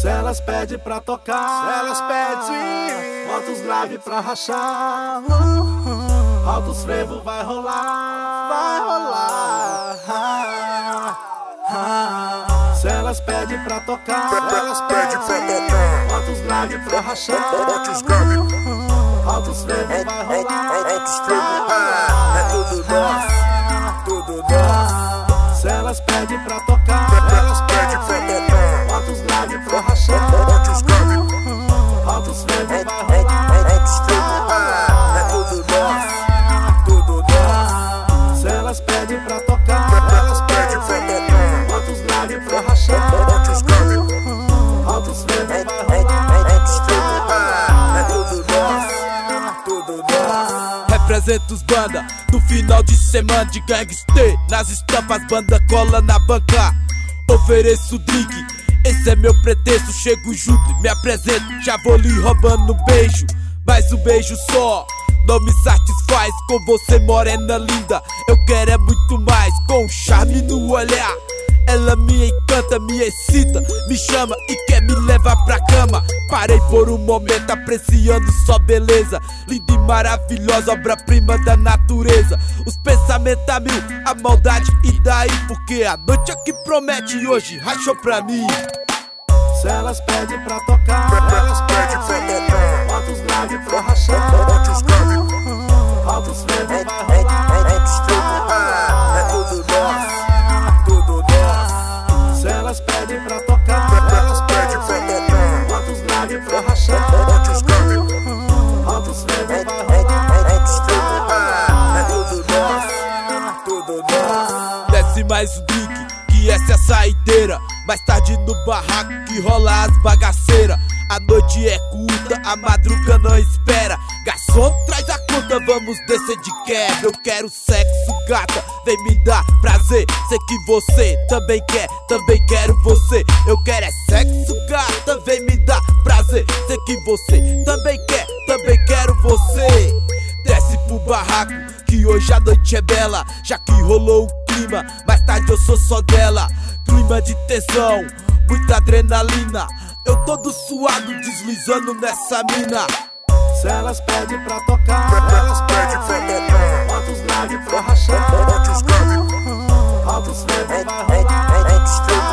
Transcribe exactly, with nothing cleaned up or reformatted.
Se elas pedem pra tocar, se elas pedem, altos grave pra rachar, altos frevo vai rolar, vai rolar. Se elas pedem pra tocar, se elas pedem pra tocar, altos grave pra rachar, altos grave, altos frevo vai rolar, altos frevo, é tudo nosso, tudo nosso. Se elas pedem pra tocar, se elas pedem pra tocar, altos grave pra rachar, altos grave, altos frevo vai rolar, altos frevo, é tudo nosso, tudo nosso. Se elas pedem pra tocar, se elas pedem pra tocar, altos grave pra rachar, altos grave, altos frevo vai rolar, altos frevo, é tudo nosso, tudo nosso. Represento os banda no final de semana de gangster. Nas estampas banda cola na banca. Ofereço drink, esse é meu pretexto. Chego junto e me apresento, já vou lhe roubando um beijo. Mas um beijo só não me satisfaz. Com você morena linda, eu quero é muito mais. Com um charme no olhar, ela me encanta, me excita, me chama e quer me levar pra cama. Parei por um momento apreciando sua beleza, linda e maravilhosa, obra-prima da natureza. Os pensamentos a mil, a maldade e daí? Porque a noite é que promete e hoje rachou pra mim. Se elas pedem pra tocar, se elas pedem pra tocar, altos grave pra rachar, altos grave, altos frevo vai rolar, altos frevo, é tudo nosso, tudo nosso. Se elas pedem pra tocar, se elas pedem pra tocar, altos grave pra rachar, altos grave, altos frevo vai rolar, altos frevo, é tudo nosso, tudo nosso. Desce mais um drink, que essa é a saideira. Mais tarde no barraco que rola as bagaceiras. A noite é curta, a madruga não espera. Garçom, traz a conta, vamos descer de quebra. Eu quero sexo, gata, vem me dar prazer. Sei que você também quer, também quero você. Eu quero é sexo, gata, vem me dar prazer. Sei que você também quer, também quero você. Desce pro barraco, que hoje a noite é bela. Já que rolou o clima, mais tarde eu sou só dela. Clima de tensão, muita adrenalina. Eu todo suado, deslizando nessa mina. Se elas pedem pra tocar, se elas pedem pra tocar, altos grave pra rachar, altos grave, altos frevo vai rolar, altos frevo,